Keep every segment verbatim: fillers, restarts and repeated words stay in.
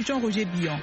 Jean-Roger Billon.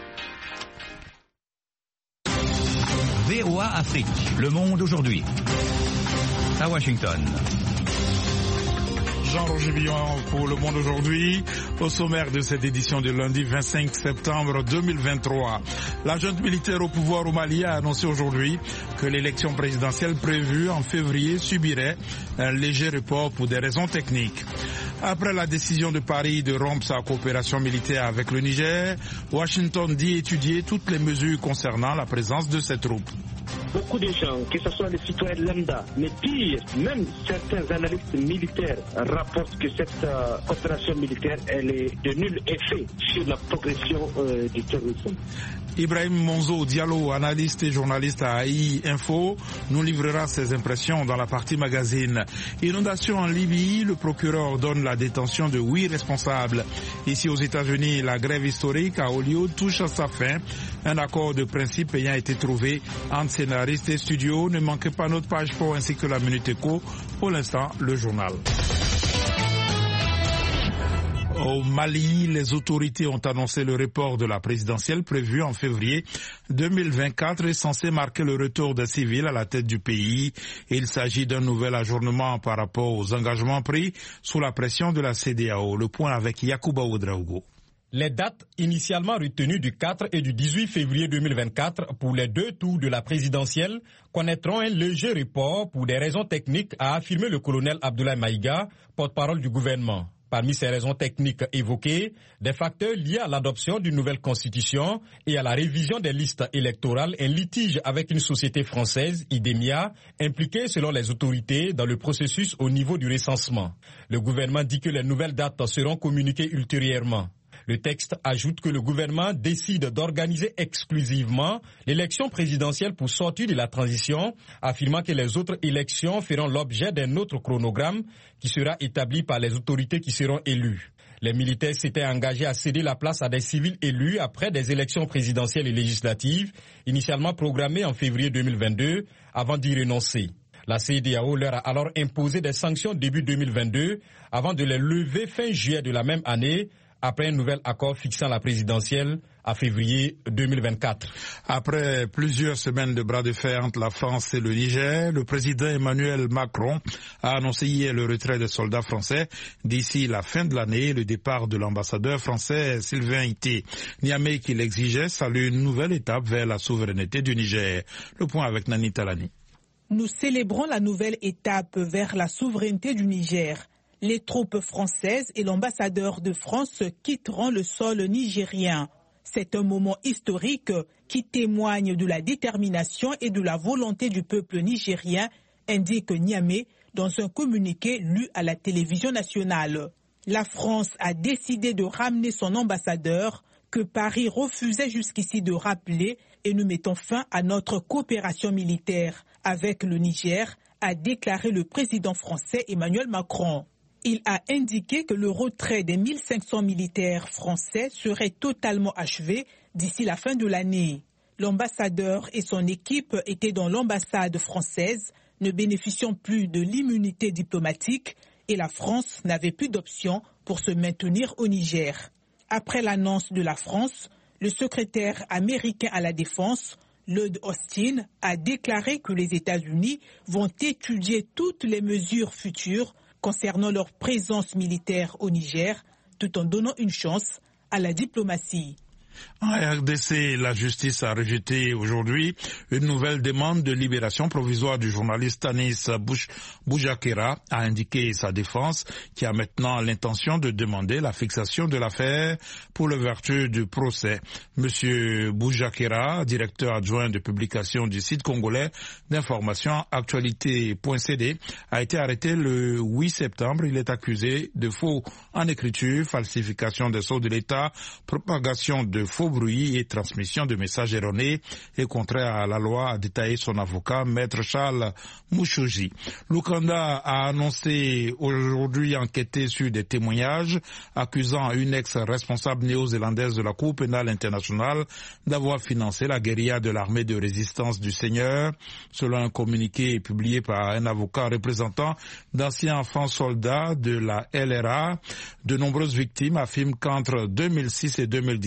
V O A Afrique, Le Monde aujourd'hui. À Washington. Jean-Roger Billon pour Le Monde aujourd'hui. Au sommaire de cette édition de lundi vingt-cinq septembre deux mille vingt-trois, la junte militaire au pouvoir au Mali a annoncé aujourd'hui que l'élection présidentielle prévue en février subirait un léger report pour des raisons techniques. Après la décision de Paris de rompre sa coopération militaire avec le Niger, Washington dit étudier toutes les mesures concernant la présence de ces troupes. Beaucoup de gens, que ce soit les citoyens lambda, mais pire, même certains analystes militaires rapportent que cette euh, coopération militaire elle est de nul effet sur la progression euh, du terrorisme. Ibrahim Monzo Diallo, analyste et journaliste à A I Info, nous livrera ses impressions dans la partie magazine. Inondation en Libye, le procureur donne la détention de huit responsables. Ici aux États-Unis, la grève historique à Hollywood touche à sa fin. Un accord de principe ayant été trouvé entre scénaristes et studios. Ne manquez pas notre page pour ainsi que la Minute Éco. Pour l'instant, le journal. Au Mali, les autorités ont annoncé le report de la présidentielle prévue en février deux mille vingt-quatre et censé marquer le retour des civils à la tête du pays. Il s'agit d'un nouvel ajournement par rapport aux engagements pris sous la pression de la C E D E A O. Le point avec Yacouba Ouedraogo. Les dates initialement retenues du quatre et du dix-huit février deux mille vingt-quatre pour les deux tours de la présidentielle connaîtront un léger report pour des raisons techniques, a affirmé le colonel Abdoulaye Maïga, porte-parole du gouvernement. Parmi ces raisons techniques évoquées, des facteurs liés à l'adoption d'une nouvelle constitution et à la révision des listes électorales, un litige avec une société française, Idemia, impliquée selon les autorités dans le processus au niveau du recensement. Le gouvernement dit que les nouvelles dates seront communiquées ultérieurement. Le texte ajoute que le gouvernement décide d'organiser exclusivement l'élection présidentielle pour sortir de la transition, affirmant que les autres élections feront l'objet d'un autre chronogramme qui sera établi par les autorités qui seront élues. Les militaires s'étaient engagés à céder la place à des civils élus après des élections présidentielles et législatives, initialement programmées en février deux mille vingt-deux, avant d'y renoncer. La C E D E A O leur a alors imposé des sanctions début deux mille vingt-deux, avant de les lever fin juillet de la même année, après un nouvel accord fixant la présidentielle à février deux mille vingt-quatre. Après plusieurs semaines de bras de fer entre la France et le Niger, le président Emmanuel Macron a annoncé hier le retrait des soldats français d'ici la fin de l'année et le départ de l'ambassadeur français Sylvain Ité. Niamey, qui l'exigeait, salue une nouvelle étape vers la souveraineté du Niger. Le point avec Nani Talani. Nous célébrons la nouvelle étape vers la souveraineté du Niger. Les troupes françaises et l'ambassadeur de France quitteront le sol nigérien. C'est un moment historique qui témoigne de la détermination et de la volonté du peuple nigérien, indique Niamey dans un communiqué lu à la télévision nationale. La France a décidé de ramener son ambassadeur, que Paris refusait jusqu'ici de rappeler, et nous mettons fin à notre coopération militaire avec le Niger, a déclaré le président français Emmanuel Macron. Il a indiqué que le retrait des mille cinq cents militaires français serait totalement achevé d'ici la fin de l'année. L'ambassadeur et son équipe étaient dans l'ambassade française, ne bénéficiant plus de l'immunité diplomatique, et la France n'avait plus d'option pour se maintenir au Niger. Après l'annonce de la France, le secrétaire américain à la Défense, Lloyd Austin, a déclaré que les États-Unis vont étudier toutes les mesures futures concernant leur présence militaire au Niger, tout en donnant une chance à la diplomatie. En R D C, la justice a rejeté aujourd'hui une nouvelle demande de libération provisoire du journaliste Tanis Boujakera, a indiqué sa défense, qui a maintenant l'intention de demander la fixation de l'affaire pour l'ouverture du procès. Monsieur Boujakera, directeur adjoint de publication du site congolais d'information actualité point c d, a été arrêté le huit septembre. Il est accusé de faux en écriture, falsification des sceaux de l'État, propagation de faux bruits et transmission de messages erronés et contraire à la loi, a détaillé son avocat, maître Charles Mouchouji. Lukanda a annoncé aujourd'hui enquêter sur des témoignages accusant une ex-responsable néo-zélandaise de la Cour pénale internationale d'avoir financé la guérilla de l'armée de résistance du Seigneur. Selon un communiqué publié par un avocat représentant d'anciens enfants soldats de la L R A, de nombreuses victimes affirment qu'entre deux mille six et deux mille dix-sept,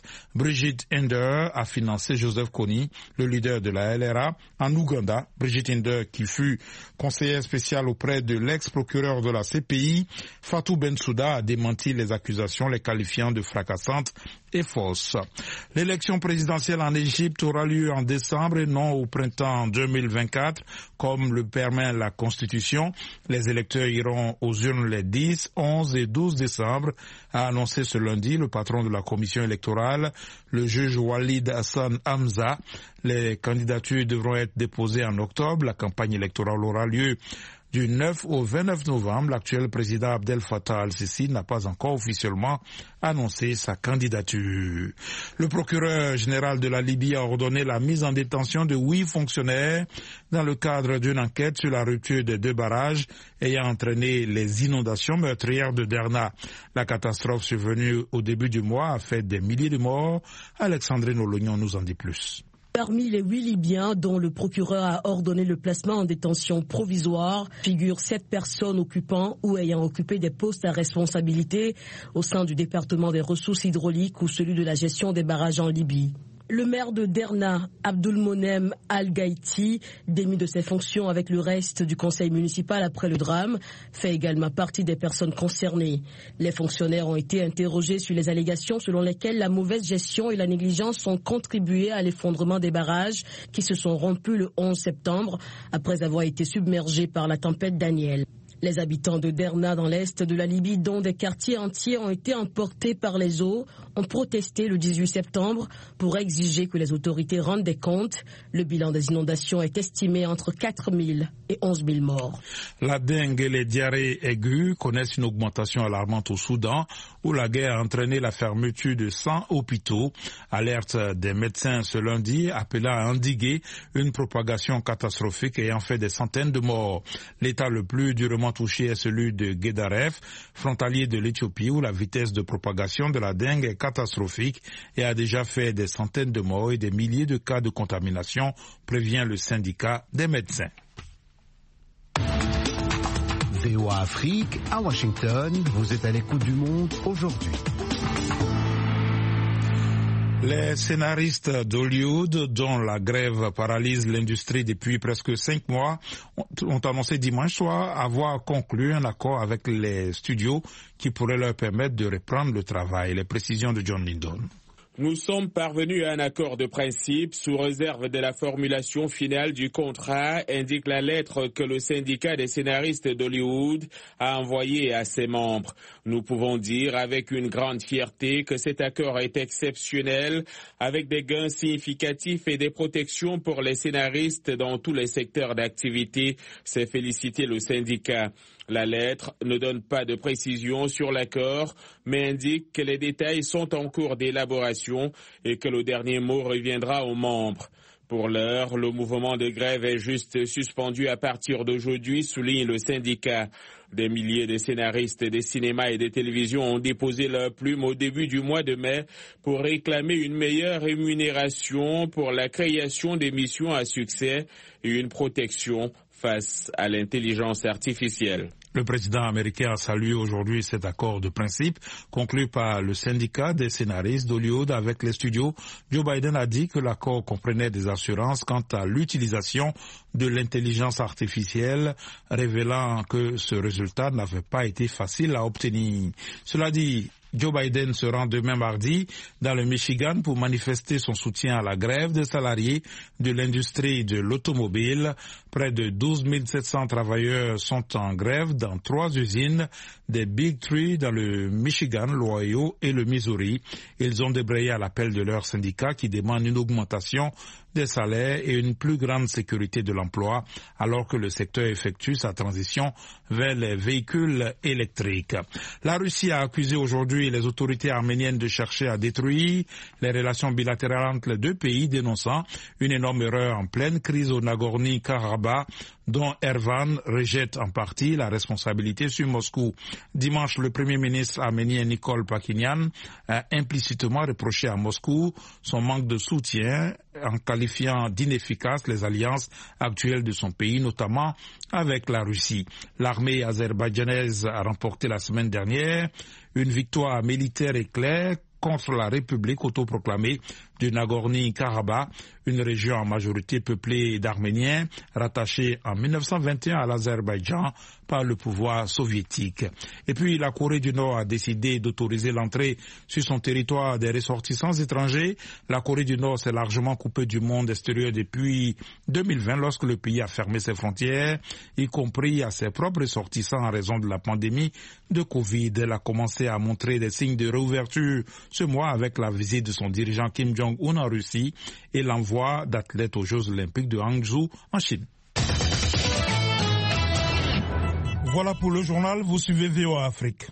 Brigitte Ender a financé Joseph Kony, le leader de la L R A, en Ouganda. Brigitte Ender, qui fut conseillère spéciale auprès de l'ex-procureur de la C P I, Fatou Bensouda, a démenti les accusations, les qualifiant de fracassantes et fausses. L'élection présidentielle en Égypte aura lieu en décembre et non au printemps deux mille vingt-quatre, comme le permet la Constitution. Les électeurs iront aux urnes les dix, onze et douze décembre, a annoncé ce lundi le patron de la commission électorale, le juge Walid Hassan Hamza. Les candidatures devront être déposées en octobre. La campagne électorale aura lieu du neuf au vingt-neuf novembre. L'actuel président Abdel Fattah al-Sisi n'a pas encore officiellement annoncé sa candidature. Le procureur général de la Libye a ordonné la mise en détention de huit fonctionnaires dans le cadre d'une enquête sur la rupture des deux barrages ayant entraîné les inondations meurtrières de Derna. La catastrophe survenue au début du mois a fait des milliers de morts. Alexandrine Olognon nous en dit plus. Parmi les huit Libyens dont le procureur a ordonné le placement en détention provisoire, figurent sept personnes occupant ou ayant occupé des postes à responsabilité au sein du département des ressources hydrauliques ou celui de la gestion des barrages en Libye. Le maire de Derna, Abdulmonem Al-Gaïti, démis de ses fonctions avec le reste du conseil municipal après le drame, fait également partie des personnes concernées. Les fonctionnaires ont été interrogés sur les allégations selon lesquelles la mauvaise gestion et la négligence ont contribué à l'effondrement des barrages qui se sont rompus le onze septembre après avoir été submergés par la tempête Daniel. Les habitants de Derna dans l'est de la Libye, dont des quartiers entiers ont été emportés par les eaux, ont protesté le dix-huit septembre pour exiger que les autorités rendent des comptes. Le bilan des inondations est estimé entre quatre mille et onze mille morts. La dengue et les diarrhées aiguës connaissent une augmentation alarmante au Soudan, où la guerre a entraîné la fermeture de cent hôpitaux. Alerte des médecins ce lundi, appelant à endiguer une propagation catastrophique ayant fait des centaines de morts. L'état le plus durement touché est celui de Guédaref, frontalier de l'Éthiopie, où la vitesse de propagation de la dengue est catastrophique et a déjà fait des centaines de morts et des milliers de cas de contamination, prévient le syndicat des médecins. V O A Afrique, à Washington, vous êtes à l'écoute du monde aujourd'hui. Les scénaristes d'Hollywood, dont la grève paralyse l'industrie depuis presque cinq mois, ont annoncé dimanche soir avoir conclu un accord avec les studios qui pourrait leur permettre de reprendre le travail. Les précisions de John Lindon. Nous sommes parvenus à un accord de principe sous réserve de la formulation finale du contrat, indique la lettre que le syndicat des scénaristes d'Hollywood a envoyée à ses membres. Nous pouvons dire avec une grande fierté que cet accord est exceptionnel, avec des gains significatifs et des protections pour les scénaristes dans tous les secteurs d'activité, s'est félicité le syndicat. La lettre ne donne pas de précision sur l'accord, mais indique que les détails sont en cours d'élaboration et que le dernier mot reviendra aux membres. Pour l'heure, le mouvement de grève est juste suspendu à partir d'aujourd'hui, souligne le syndicat. Des milliers de scénaristes des cinémas et des télévisions ont déposé leur plume au début du mois de mai pour réclamer une meilleure rémunération pour la création d'émissions à succès et une protection face à l'intelligence artificielle. Le président américain a salué aujourd'hui cet accord de principe conclu par le syndicat des scénaristes d'Hollywood avec les studios. Joe Biden a dit que l'accord comprenait des assurances quant à l'utilisation de l'intelligence artificielle, révélant que ce résultat n'avait pas été facile à obtenir. Cela dit, Joe Biden se rend demain mardi dans le Michigan pour manifester son soutien à la grève des salariés de l'industrie de l'automobile. Près de douze mille sept cents travailleurs sont en grève dans trois usines des Big Three dans le Michigan, l'Ohio et le Missouri. Ils ont débrayé à l'appel de leur syndicat qui demande une augmentation des salaires et une plus grande sécurité de l'emploi alors que le secteur effectue sa transition vers les véhicules électriques. La Russie a accusé aujourd'hui les autorités arméniennes de chercher à détruire les relations bilatérales entre les deux pays, dénonçant une énorme erreur en pleine crise au Nagorno-Karabakh dont Ervan rejette en partie la responsabilité sur Moscou. Dimanche, le premier ministre arménien Nikol Pakhinyan a implicitement reproché à Moscou son manque de soutien en qualifiant d'inefficaces les alliances actuelles de son pays, notamment avec la Russie. L'armée azerbaïdjanaise a remporté la semaine dernière une victoire militaire éclair contre la République autoproclamée du Nagorno-Karabakh, une région en majorité peuplée d'Arméniens, rattachée en mille neuf cent vingt et un à l'Azerbaïdjan par le pouvoir soviétique. Et puis la Corée du Nord a décidé d'autoriser l'entrée sur son territoire des ressortissants étrangers. La Corée du Nord s'est largement coupée du monde extérieur depuis deux mille vingt lorsque le pays a fermé ses frontières, y compris à ses propres ressortissants en raison de la pandémie de Covid. Elle a commencé à montrer des signes de réouverture ce mois avec la visite de son dirigeant Kim Jong-un en Russie et l'envoi d'athlètes aux Jeux Olympiques de Hangzhou en Chine. Voilà pour le journal, vous suivez V O A Afrique.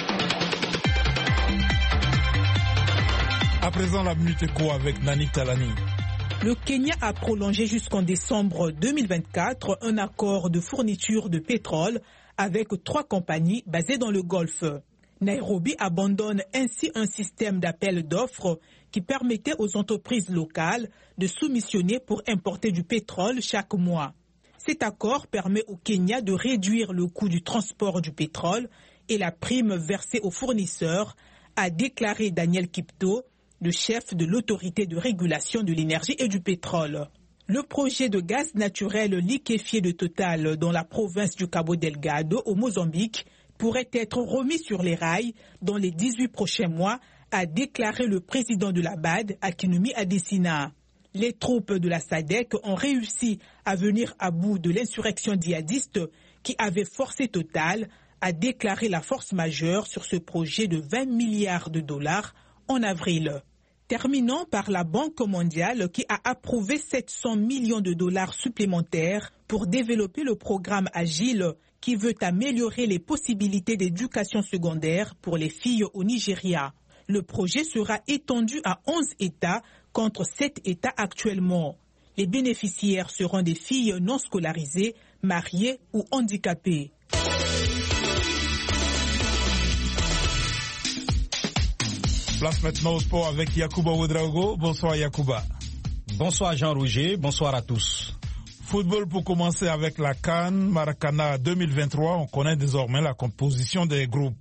À présent, la Minute Éco avec Nanik Talani. Le Kenya a prolongé jusqu'en décembre deux mille vingt-quatre un accord de fourniture de pétrole avec trois compagnies basées dans le Golfe. Nairobi abandonne ainsi un système d'appel d'offres qui permettait aux entreprises locales de soumissionner pour importer du pétrole chaque mois. Cet accord permet au Kenya de réduire le coût du transport du pétrole et la prime versée aux fournisseurs, a déclaré Daniel Kipto, le chef de l'autorité de régulation de l'énergie et du pétrole. Le projet de gaz naturel liquéfié de Total dans la province du Cabo Delgado au Mozambique pourrait être remis sur les rails dans les dix-huit prochains mois, a déclaré le président de la B A D, Akinwumi Adesina. Les troupes de la S A D C ont réussi à venir à bout de l'insurrection djihadiste qui avait forcé Total à déclarer la force majeure sur ce projet de vingt milliards de dollars en avril. Terminons par la Banque mondiale qui a approuvé sept cents millions de dollars supplémentaires pour développer le programme Agile qui veut améliorer les possibilités d'éducation secondaire pour les filles au Nigeria. Le projet sera étendu à onze États contre sept États actuellement. Les bénéficiaires seront des filles non scolarisées, mariées ou handicapées. Place maintenant au sport avec Yacouba Ouedraogo. Bonsoir Yacouba. Bonsoir Jean-Roger, bonsoir à tous. Football pour commencer avec la CAN Maracana deux mille vingt-trois. On connaît désormais la composition des groupes.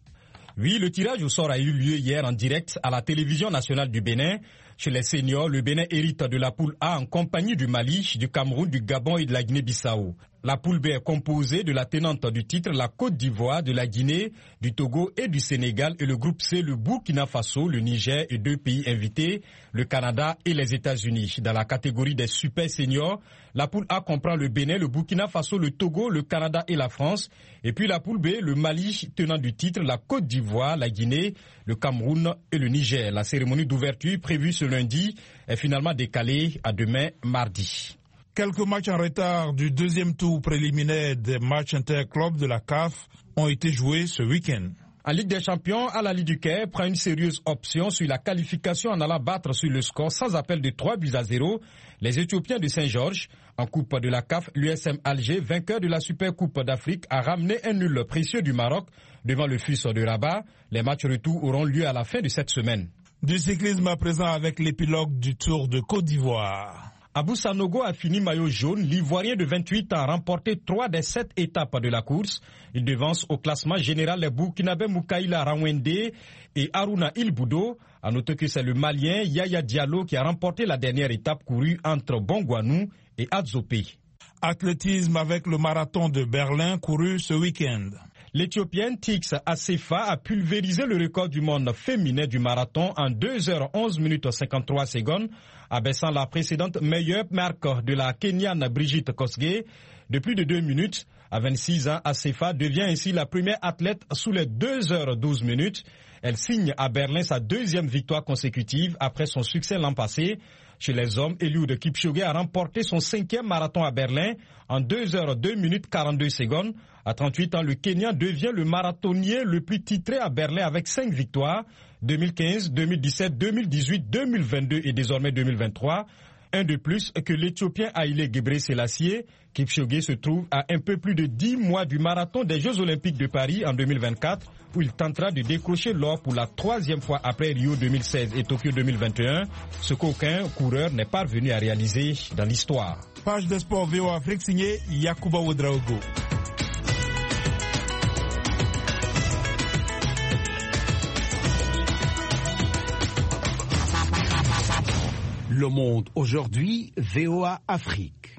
Oui, le tirage au sort a eu lieu hier en direct à la télévision nationale du Bénin. Chez les seniors, le Bénin hérite de la poule A en compagnie du Mali, du Cameroun, du Gabon et de la Guinée-Bissau. La poule B est composée de la tenante du titre, la Côte d'Ivoire, de la Guinée, du Togo et du Sénégal. Et le groupe C, le Burkina Faso, le Niger et deux pays invités, le Canada et les États-Unis. Dans la catégorie des super seniors, la poule A comprend le Bénin, le Burkina Faso, le Togo, le Canada et la France. Et puis la poule B, le Mali, tenant du titre, la Côte d'Ivoire, la Guinée, le Cameroun et le Niger. La cérémonie d'ouverture prévue ce lundi est finalement décalée à demain, mardi. Quelques matchs en retard du deuxième tour préliminaire des matchs interclubs de la C A F ont été joués ce week-end. En Ligue des Champions, Al-Ahly du Caire prend une sérieuse option sur la qualification en allant battre sur le score sans appel de trois buts à zéro les Éthiopiens de Saint-Georges. En Coupe de la C A F, l'U S M Alger, vainqueur de la Super Coupe d'Afrique, a ramené un nul précieux du Maroc devant le F U S de Rabat. Les matchs retour auront lieu à la fin de cette semaine. Du cyclisme à présent avec l'épilogue du Tour de Côte d'Ivoire. Abou Sanogo a fini maillot jaune. L'Ivoirien de vingt-huit ans a remporté trois des sept étapes de la course. Il devance au classement général les Burkinabés Moukaïla Rawende et Haruna Ilboudo. À noter que c'est le Malien Yaya Diallo qui a remporté la dernière étape courue entre Bongwanou et Adzopé. Athlétisme avec le marathon de Berlin couru ce week-end. L'Éthiopienne Tix Assefa a pulvérisé le record du monde féminin du marathon en deux heures onze minutes cinquante-trois secondes, abaissant la précédente meilleure marque de la Kenyane Brigitte Kosgei de plus de deux minutes. À vingt-six ans, Assefa devient ainsi la première athlète sous les deux heures douze minutes. Elle signe à Berlin sa deuxième victoire consécutive après son succès l'an passé. Chez les hommes, Eliud Kipchoge a remporté son cinquième marathon à Berlin en deux heures deux minutes quarante-deux secondes. À trente-huit ans, le Kenya devient le marathonnier le plus titré à Berlin avec cinq victoires, deux mille quinze, deux mille dix-sept, deux mille dix-huit, deux mille vingt-deux et désormais deux mille vingt-trois. Un de plus que l'Éthiopien Haïlé Gebrselassie. Kipchoge se trouve à un peu plus de dix mois du marathon des Jeux Olympiques de Paris en deux mille vingt-quatre, où il tentera de décrocher l'or pour la troisième fois après Rio deux mille seize et Tokyo deux mille vingt et un, ce qu'aucun coureur n'est parvenu à réaliser dans l'histoire. Page de sport V O A Afrique signée Yacouba Ouedraogo. Le Monde aujourd'hui, V O A Afrique.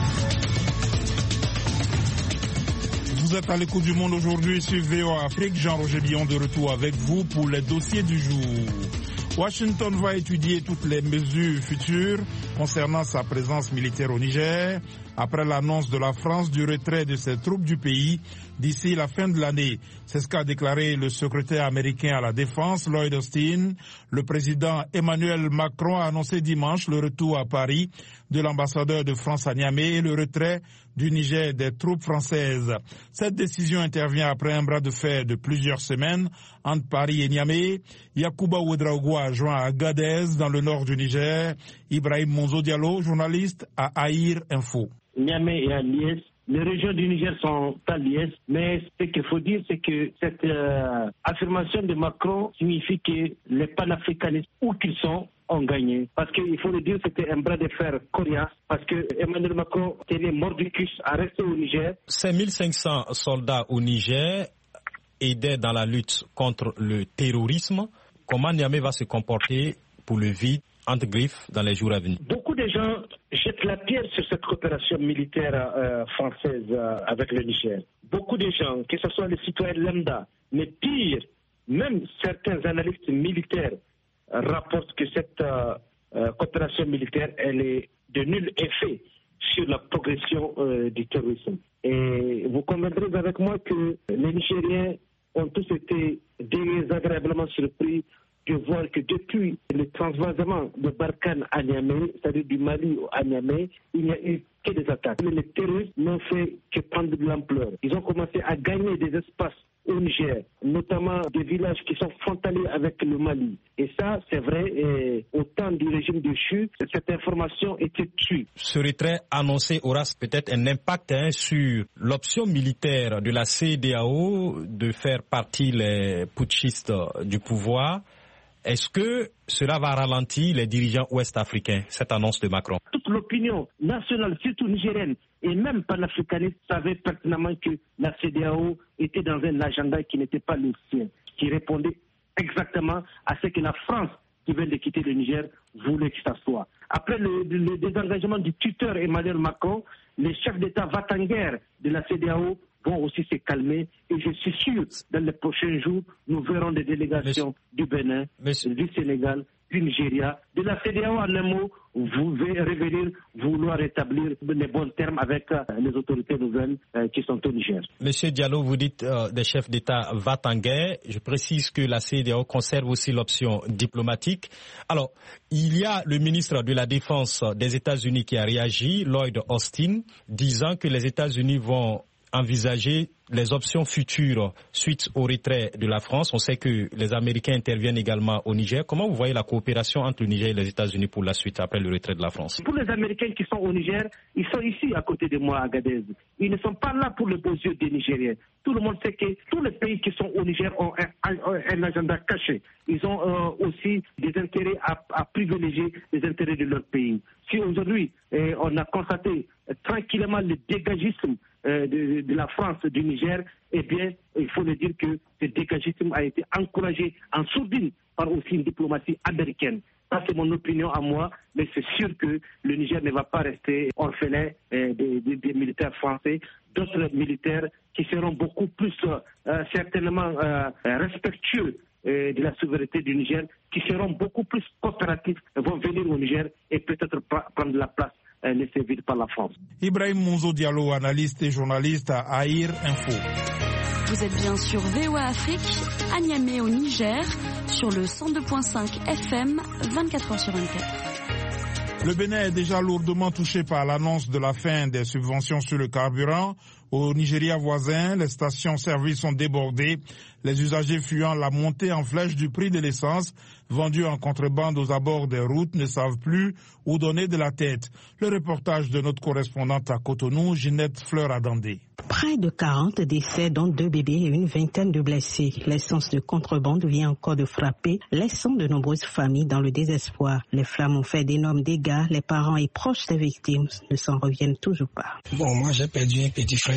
Vous êtes à l'écoute du Monde aujourd'hui sur V O A Afrique. Jean-Roger Billon de retour avec vous pour les dossiers du jour. Washington va étudier toutes les mesures futures concernant sa présence militaire au Niger après l'annonce de la France du retrait de ses troupes du pays d'ici la fin de l'année. C'est ce qu'a déclaré le secrétaire américain à la Défense, Lloyd Austin. Le président Emmanuel Macron a annoncé dimanche le retour à Paris de l'ambassadeur de France à Niamey et le retrait du Niger des troupes françaises. Cette décision intervient après un bras de fer de plusieurs semaines entre Paris et Niamey. Yacouba Ouedraogo a joint à Agadez, dans le nord du Niger. Ibrahim Monzo Diallo, journaliste à Aïr Info. Niamey et à Liès, les régions du Niger sont à Liès, mais ce qu'il faut dire, c'est que cette euh, affirmation de Macron signifie que les panafricanistes, où qu'ils sont, ont gagné. Parce qu'il faut le dire, c'était un bras de fer coriace, parce que Emmanuel Macron tenait mordicus à rester au Niger. Ces mille cinq cents soldats au Niger aidaient dans la lutte contre le terrorisme. Comment Niamey va se comporter pour le vide entre griffes dans les jours à venir? Beaucoup de gens jettent la pierre sur cette coopération militaire euh, française euh, avec le Niger. Beaucoup de gens, que ce soit les citoyens lambda, mais pire, même certains analystes militaires euh, rapportent que cette euh, euh, coopération militaire, elle est de nul effet sur la progression euh, du terrorisme. Et vous conviendrez avec moi que les Nigériens ont tous été désagréablement surpris de voir que depuis le transvasement de Barkhane à Niamey, c'est-à-dire du Mali à Niamey, il n'y a eu que des attaques. Les terroristes n'ont fait que prendre de l'ampleur. Ils ont commencé à gagner des espaces au Niger, notamment des villages qui sont frontaliers avec le Mali. Et ça, c'est vrai, et au temps du régime de Chu, cette information était tue. Ce retrait annoncé aura peut-être un impact hein, sur l'option militaire de la C E D A O de faire partie les putschistes du pouvoir. Est-ce que cela va ralentir les dirigeants ouest-africains, cette annonce de Macron? Toute l'opinion nationale, surtout nigérienne, et même panafricaniste, savait pertinemment que la C E D A O était dans un agenda qui n'était pas le sien, qui répondait exactement à ce que la France, qui vient de quitter le Niger, voulait que ça soit. Après le, le désengagement du tuteur Emmanuel Macron, les chefs d'État va-t-en-guerre de la C E D A O vont aussi se calmer et je suis sûr dans les prochains jours nous verrons des délégations Monsieur, du Bénin, Monsieur. du Sénégal, du Nigeria, de la C E D A O en un mot, vous revenir vouloir établir les bons termes avec euh, les autorités nouvelles euh, qui sont au Niger. Monsieur Diallo, vous dites euh, des chefs d'État va-t-en-guerre. Je précise que la C E D A O conserve aussi l'option diplomatique. Alors, il y a le ministre de la Défense des États-Unis qui a réagi, Lloyd Austin, disant que les États-Unis vont envisager les options futures suite au retrait de la France. On sait que les Américains interviennent également au Niger. Comment vous voyez la coopération entre le Niger et les États-Unis pour la suite après le retrait de la France? Pour les Américains qui sont au Niger, ils sont ici à côté de moi à Agadez. Ils ne sont pas là pour les beaux yeux des Nigériens. Tout le monde sait que tous les pays qui sont au Niger ont un, un, un agenda caché. Ils ont euh, aussi des intérêts à, à privilégier les intérêts de leur pays. Si aujourd'hui eh, on a constaté eh, tranquillement le dégagisme euh, de, de la France du Niger, eh bien, il faut le dire que ce dégagisme a été encouragé en sourdine par aussi une diplomatie américaine. Ça, c'est mon opinion à moi, mais c'est sûr que le Niger ne va pas rester orphelin euh, des, des, des militaires français. D'autres militaires qui seront beaucoup plus euh, certainement euh, respectueux euh, de la souveraineté du Niger, qui seront beaucoup plus coopératifs, vont venir au Niger et peut-être prendre la place euh, laissée vide par la France. Ibrahim Monzo Diallo, analyste et journaliste à Aïr Info. Vous êtes bien sur V O A Afrique, à Niamey au Niger, sur le cent deux virgule cinq F M, vingt-quatre heures sur vingt-quatre. Le Bénin est déjà lourdement touché par l'annonce de la fin des subventions sur le carburant. Au Nigeria voisin, les stations-service sont débordées. Les usagers fuyant la montée en flèche du prix de l'essence, vendue en contrebande aux abords des routes, ne savent plus où donner de la tête. Le reportage de notre correspondante à Cotonou, Ginette Fleur-Adandé. Près de quarante décès, dont deux bébés et une vingtaine de blessés. L'essence de contrebande vient encore de frapper, laissant de nombreuses familles dans le désespoir. Les flammes ont fait d'énormes dégâts. Les parents et proches des victimes ne s'en reviennent toujours pas. Bon, moi j'ai perdu un petit frère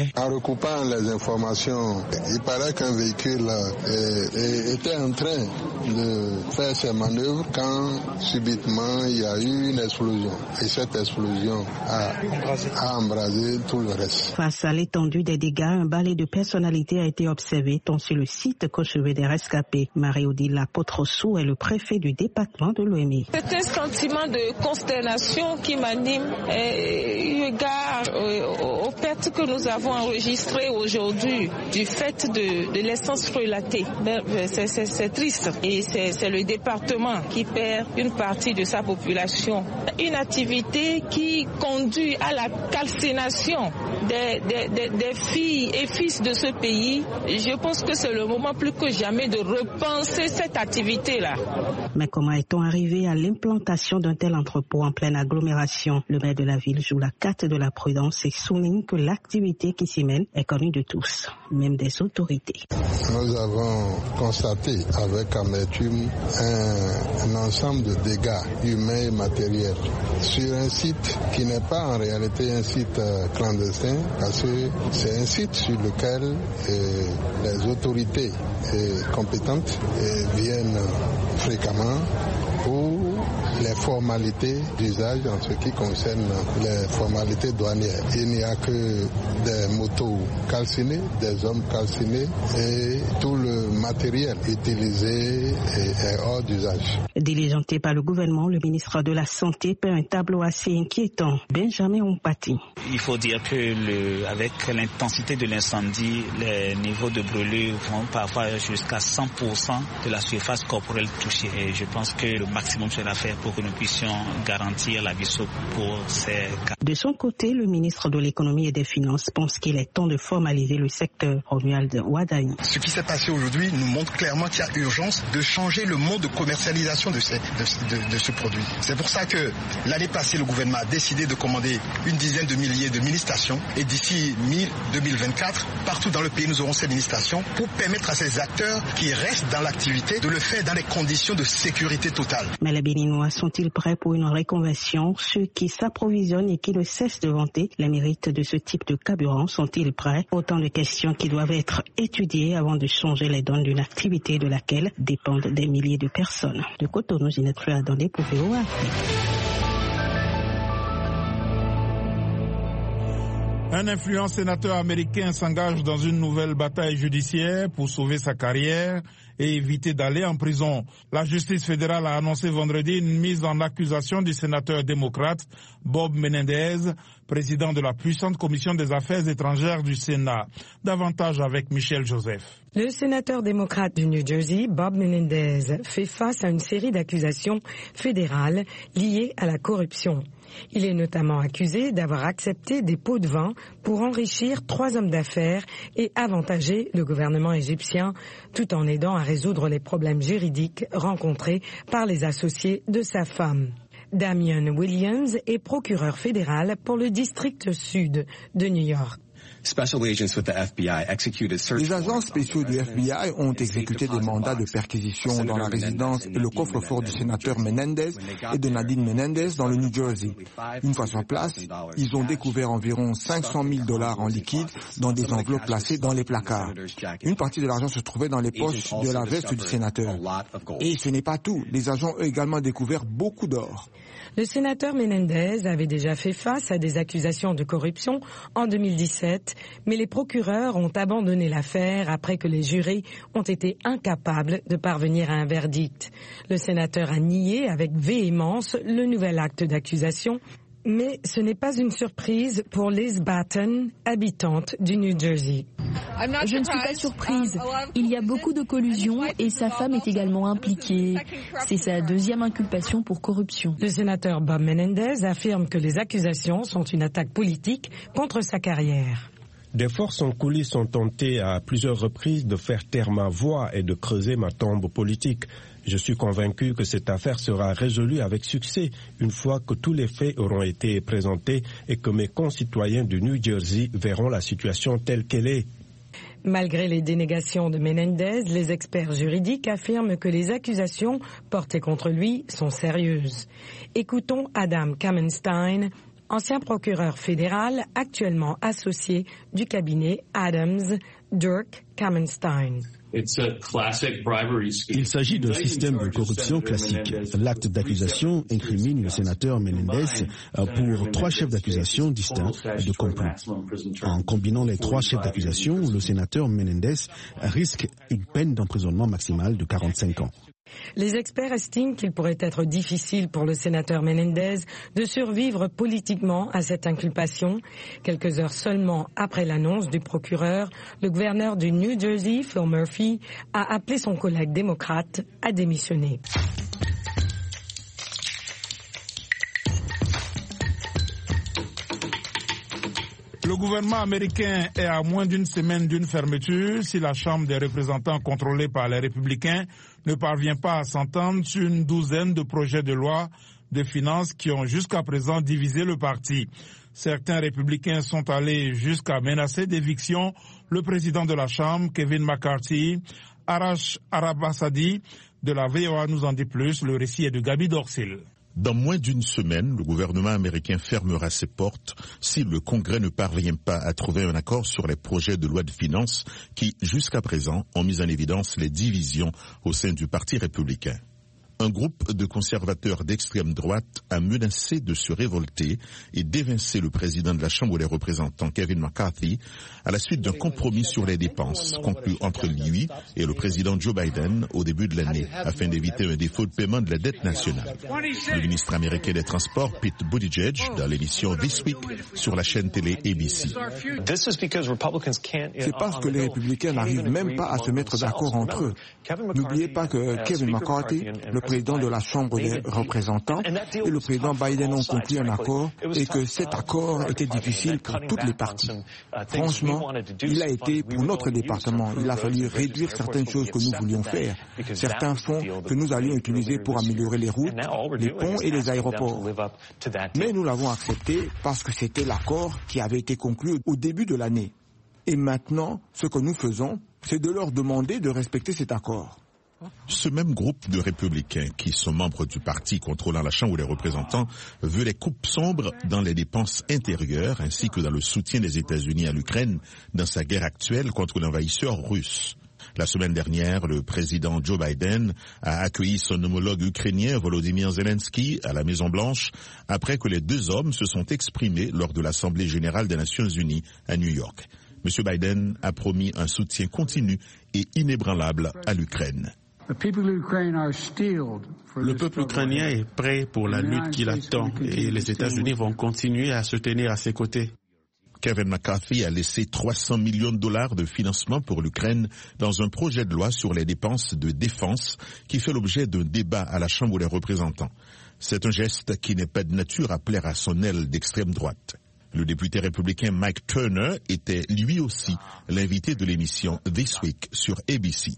fait. En recoupant les informations, il paraît qu'un véhicule euh, était en train de faire ses manœuvres quand subitement il y a eu une explosion. Et cette explosion a, a embrasé tout le reste. Face à l'étendue des dégâts, un balai de personnalité a été observé tant sur le site qu'au chevet des rescapés. Marie-Odile Lapotrossou est le préfet du département de Lomé. C'est un sentiment de consternation qui m'anime eu égard aux, aux pertes que nous avons enregistrées aujourd'hui du fait de, de l'essence relatée. C'est, c'est, c'est triste et c'est, c'est le département qui perd une partie de sa population. Une activité qui conduit à la calcination des, des, des, des filles et fils de ce pays. Je pense que c'est le moment plus que jamais de repenser cette activité-là. Mais comment est-on arrivé à l'implantation d'un tel entrepôt en pleine agglomération? Le maire de la ville joue la carte de la prudence et souligne que l'activité qui s'y mène est connue de tous, même des autorités. Nous avons constaté avec amertume un, un ensemble de dégâts humains et matériels sur un site qui n'est pas en réalité un site clandestin, parce que c'est un site sur lequel euh, les autorités euh, compétentes euh, viennent fréquemment pour les formalités d'usage en ce qui concerne les formalités douanières. Il n'y a que des motos calcinées, des hommes calcinés et tout le matériel utilisé est hors d'usage. Diligenté par le gouvernement, le ministre de la Santé peint un tableau assez inquiétant. Benjamin Ompati. Il faut dire que le, avec l'intensité de l'incendie, les niveaux de brûlures vont parfois jusqu'à cent pour cent de la surface corporelle touchée. Et je pense que le maximum sera fait pour que nous puissions garantir la vie sauve pour ces cas. De son côté, le ministre de l'économie et des finances pense qu'il est temps de formaliser le secteur. Romuald Ouadani. Ce qui s'est passé aujourd'hui nous montre clairement qu'il y a urgence de changer le mode de commercialisation de, ces, de, de, de ce produit. C'est pour ça que l'année passée, le gouvernement a décidé de commander une dizaine de milliers de mini-stations et d'ici deux mille vingt-quatre, partout dans le pays, nous aurons ces mini-stations pour permettre à ces acteurs qui restent dans l'activité de le faire dans des conditions de sécurité totale. Mais les Béninois sont-ils prêts pour une reconversion? Ceux qui s'approvisionnent et qui ne cessent de vanter les mérites de ce type de carburant sont-ils prêts? Autant de questions qui doivent être étudiées avant de changer les donnes d'une activité de laquelle dépendent des milliers de personnes. De Cotonou, Ginette Fleur dans des V O A Afrique. Un influent sénateur américain s'engage dans une nouvelle bataille judiciaire pour sauver sa carrière et éviter d'aller en prison. La justice fédérale a annoncé vendredi une mise en accusation du sénateur démocrate Bob Menendez, président de la puissante commission des affaires étrangères du Sénat. Davantage avec Michel Joseph. Le sénateur démocrate du New Jersey, Bob Menendez, fait face à une série d'accusations fédérales liées à la corruption. Il est notamment accusé d'avoir accepté des pots de vin pour enrichir trois hommes d'affaires et avantager le gouvernement égyptien, tout en aidant à résoudre les problèmes juridiques rencontrés par les associés de sa femme. Damian Williams est procureur fédéral pour le district sud de New York. Les agents spéciaux du F B I ont exécuté des mandats de perquisition dans la résidence et le coffre-fort du sénateur Menendez et de Nadine Menendez dans le New Jersey. Une fois sur place, ils ont découvert environ cinq cent mille dollars en liquide dans des enveloppes placées dans les placards. Une partie de l'argent se trouvait dans les poches de la veste du sénateur. Et ce n'est pas tout. Les agents ont également découvert beaucoup d'or. Le sénateur Menendez avait déjà fait face à des accusations de corruption en deux mille dix-sept, mais les procureurs ont abandonné l'affaire après que les jurés ont été incapables de parvenir à un verdict. Le sénateur a nié avec véhémence le nouvel acte d'accusation, mais ce n'est pas une surprise pour Liz Batten, habitante du New Jersey. Je ne suis pas surprise. Il y a beaucoup de collusion et sa femme est également impliquée. C'est sa deuxième inculpation pour corruption. Le sénateur Bob Menendez affirme que les accusations sont une attaque politique contre sa carrière. Des forces en coulisses ont tenté à plusieurs reprises de faire taire ma voix et de creuser ma tombe politique. Je suis convaincu que cette affaire sera résolue avec succès une fois que tous les faits auront été présentés et que mes concitoyens du New Jersey verront la situation telle qu'elle est. Malgré les dénégations de Menendez, les experts juridiques affirment que les accusations portées contre lui sont sérieuses. Écoutons Adam Kamenstein, ancien procureur fédéral actuellement associé du cabinet Adams, Dirk Kamenstein. Il s'agit d'un système de corruption classique. L'acte d'accusation incrimine le sénateur Menendez pour trois chefs d'accusation distincts de complot. En combinant les trois chefs d'accusation, le sénateur Menendez risque une peine d'emprisonnement maximale de quarante-cinq ans. Les experts estiment qu'il pourrait être difficile pour le sénateur Menendez de survivre politiquement à cette inculpation. Quelques heures seulement après l'annonce du procureur, le gouverneur du New Jersey, Phil Murphy, a appelé son collègue démocrate à démissionner. Le gouvernement américain est à moins d'une semaine d'une fermeture si la Chambre des représentants contrôlée par les républicains ne parvient pas à s'entendre sur une douzaine de projets de loi de finances qui ont jusqu'à présent divisé le parti. Certains républicains sont allés jusqu'à menacer d'éviction le président de la Chambre, Kevin McCarthy. Arash Arabasadi de la V O A nous en dit plus. Le récit est de Gabi Dorsil. Dans moins d'une semaine, le gouvernement américain fermera ses portes si le Congrès ne parvient pas à trouver un accord sur les projets de loi de finances qui, jusqu'à présent, ont mis en évidence les divisions au sein du Parti républicain. Un groupe de conservateurs d'extrême droite a menacé de se révolter et d'évincer le président de la Chambre des représentants, Kevin McCarthy, à la suite d'un compromis sur les dépenses conclu entre lui et le président Joe Biden au début de l'année, afin d'éviter un défaut de paiement de la dette nationale. Le ministre américain des Transports, Pete Buttigieg, dans l'émission This Week sur la chaîne télé A B C. C'est parce que les républicains n'arrivent même pas à se mettre d'accord entre eux. N'oubliez pas que Kevin McCarthy, le président de la Chambre des représentants, et le président Biden ont conclu un accord et que cet accord était difficile pour toutes les parties. Franchement, il a été pour notre département. Il a fallu réduire certaines choses que nous voulions faire, certains fonds que nous allions utiliser pour améliorer les routes, les ponts et les aéroports. Mais nous l'avons accepté parce que c'était l'accord qui avait été conclu au début de l'année. Et maintenant, ce que nous faisons, c'est de leur demander de respecter cet accord. Ce même groupe de républicains qui sont membres du parti contrôlant la Chambre des représentants veut les coupes sombres dans les dépenses intérieures ainsi que dans le soutien des États-Unis à l'Ukraine dans sa guerre actuelle contre l'envahisseur russe. La semaine dernière, le président Joe Biden a accueilli son homologue ukrainien Volodymyr Zelensky à la Maison-Blanche après que les deux hommes se sont exprimés lors de l'Assemblée générale des Nations unies à New York. M. Biden a promis un soutien continu et inébranlable à l'Ukraine. Le peuple ukrainien est prêt pour la lutte qu'il attend et les États-Unis vont continuer à se tenir à ses côtés. Kevin McCarthy a laissé trois cents millions de dollars de financement pour l'Ukraine dans un projet de loi sur les dépenses de défense qui fait l'objet d'un débat à la Chambre des représentants. C'est un geste qui n'est pas de nature à plaire à son aile d'extrême droite. Le député républicain Mike Turner était lui aussi l'invité de l'émission This Week sur A B C.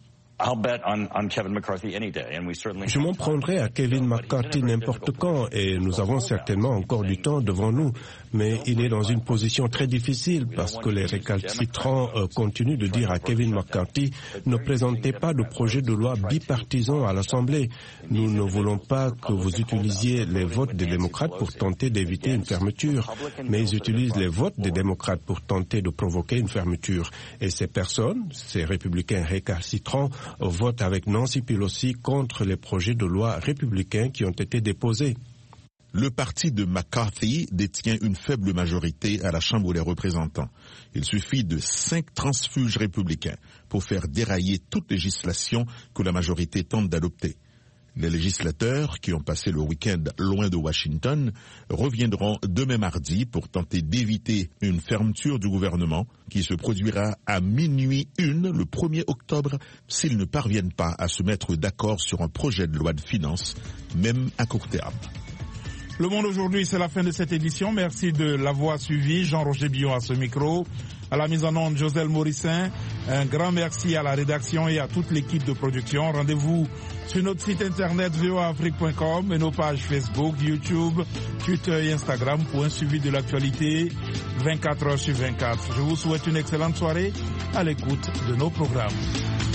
Je m'en prendrai à Kevin McCarthy n'importe quand et nous avons certainement encore du temps devant nous. Mais il est dans une position très difficile parce que les récalcitrants euh, continuent de dire à Kevin McCarthy « Ne présentez pas de projet de loi bipartisan à l'Assemblée. Nous ne voulons pas que vous utilisiez les votes des démocrates pour tenter d'éviter une fermeture. » Mais ils utilisent les votes des démocrates pour tenter de provoquer une fermeture. Et ces personnes, ces républicains récalcitrants, votent avec Nancy Pelosi contre les projets de loi républicains qui ont été déposés. Le parti de McCarthy détient une faible majorité à la Chambre des représentants. Il suffit de cinq transfuges républicains pour faire dérailler toute législation que la majorité tente d'adopter. Les législateurs, qui ont passé le week-end loin de Washington, reviendront demain mardi pour tenter d'éviter une fermeture du gouvernement qui se produira à minuit une le premier octobre s'ils ne parviennent pas à se mettre d'accord sur un projet de loi de finances, même à court terme. Le Monde aujourd'hui, c'est la fin de cette édition. Merci de l'avoir suivi. Jean-Roger Billon à ce micro. À la mise en onde, Joselle Morissin. Un grand merci à la rédaction et à toute l'équipe de production. Rendez-vous sur notre site internet v o a afrique point com et nos pages Facebook, YouTube, Twitter et Instagram pour un suivi de l'actualité vingt-quatre heures sur vingt-quatre. Je vous souhaite une excellente soirée à l'écoute de nos programmes.